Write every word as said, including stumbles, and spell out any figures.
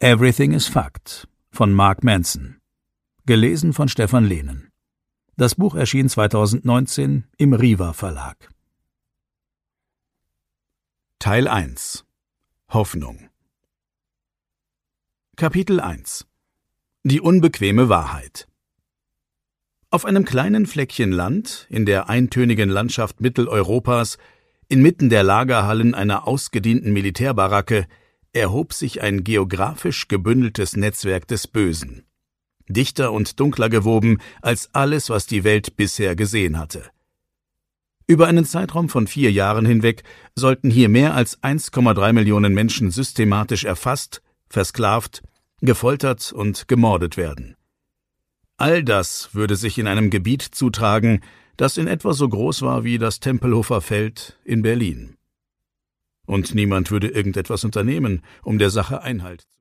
Everything is Fact von Mark Manson. Gelesen von Stefan Lehnen. Das Buch erschien zweitausendneunzehn im Riva Verlag. Teil eins. Hoffnung. Kapitel eins. Die unbequeme Wahrheit. Auf einem kleinen Fleckchen Land, in der eintönigen Landschaft Mitteleuropas, inmitten der Lagerhallen einer ausgedienten Militärbaracke, erhob sich ein geografisch gebündeltes Netzwerk des Bösen. Dichter und dunkler gewoben als alles, was die Welt bisher gesehen hatte. Über einen Zeitraum von vier Jahren hinweg sollten hier mehr als eins Komma drei Millionen Menschen systematisch erfasst, versklavt, gefoltert und gemordet werden. All das würde sich in einem Gebiet zutragen, das in etwa so groß war wie das Tempelhofer Feld in Berlin. Und niemand würde irgendetwas unternehmen, um der Sache Einhalt zu